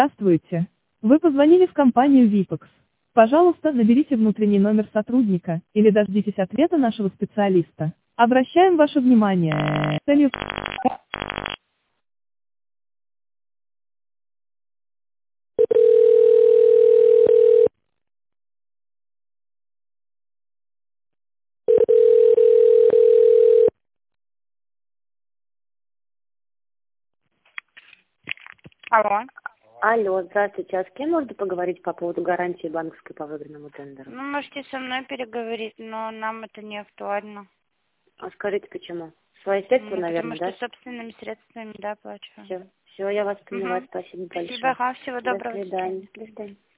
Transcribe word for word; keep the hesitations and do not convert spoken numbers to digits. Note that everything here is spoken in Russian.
Здравствуйте. Вы позвонили в компанию Випекс. Пожалуйста, наберите внутренний номер сотрудника или дождитесь ответа нашего специалиста. Обращаем ваше внимание. с Целью... Алло. Алло, здравствуйте. А с кем можно поговорить по поводу гарантии банковской по выигранному тендеру? Ну, можете со мной переговорить, но нам это не актуально. А скажите, почему? Свои средства, Ну, наверное, потому да? что собственными средствами, да, плачу. Все, все, я вас поняла. Угу. Спасибо Спасибо, большое. ага, всего До доброго. До свидания. свидания. До свидания.